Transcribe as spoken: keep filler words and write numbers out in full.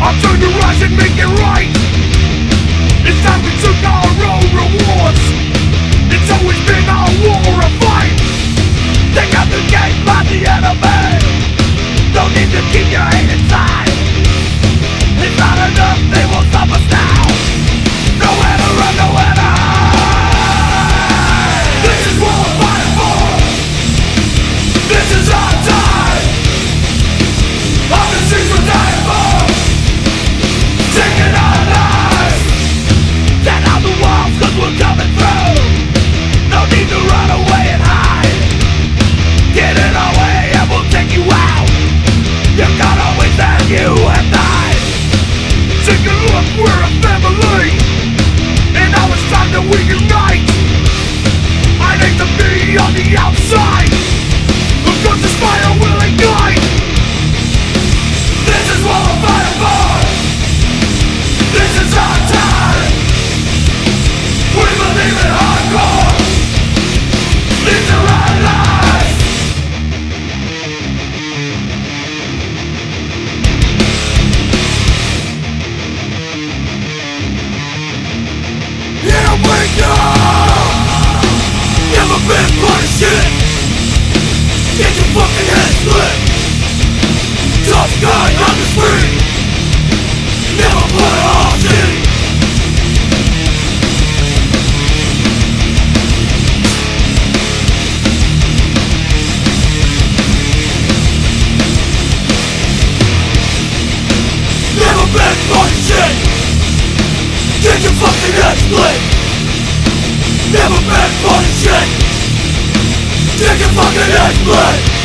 I'll turn to rise and make it right. It's time we took our own rewards. It's always been our war or fight. Take out the game, fight the enemy. Don't need to keep your hate inside. It's not enough, they won't stop us now. Nowhere to run, nowhere to hide. This is what we're fighting for. This is our time. All the streets we're dying for. Taking our lives. Tear down the walls cause we're coming through. No need to run away and hide. Get in our way and we'll take you out. You can't always have you and I. Take a look, we're a family. And now it's time that we unite. I hate to be on the outside, because this fire will ignite. This is what we're fighting for. This is our time. We believe in hardcore. These are our lives. Here we go. Never been part of shit. Get your fucking head split. Tough guy on the street. Never put it all shit. Never been part of shit. Get your fucking head split. Never been part of shit. Get your fucking head split.